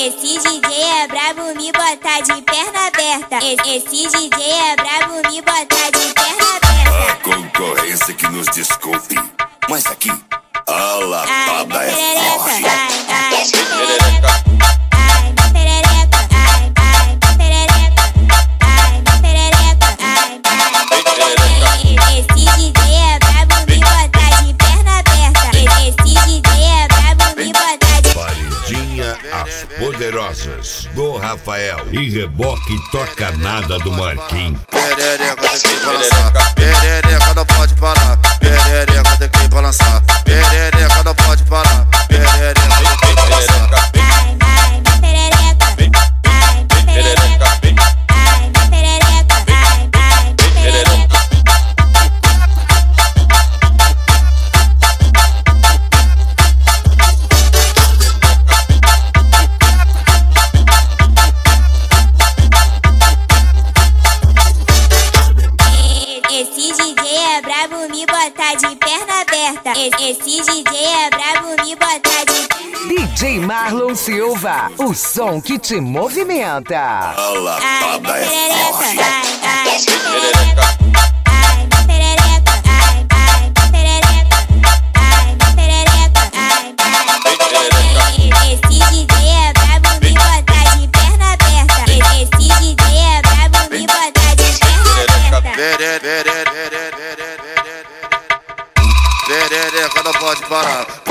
Esse DJ é brabo, me bota de perna aberta. Esse DJ é brabo, me bota de perna aberta. A concorrência que nos desculpe, mas aqui a lapada é forte. As Poderosas do Rafael e reboque toca nada do Marquinhos. Perereca tem que balançar, perereca não pode parar, perereca tem que balançar, perereca não pode parar, perereca tem que balançar. Esse DJ é brabo, me bota de perna aberta. Esse DJ é brabo, me bota de... DJ Marlon Silva, o som que te movimenta. A lapada é forte. Esse DJ é brabo, me bota de perna aberta. Esse DJ é brabo, me bota de perna aberta. Perereca não pode parar.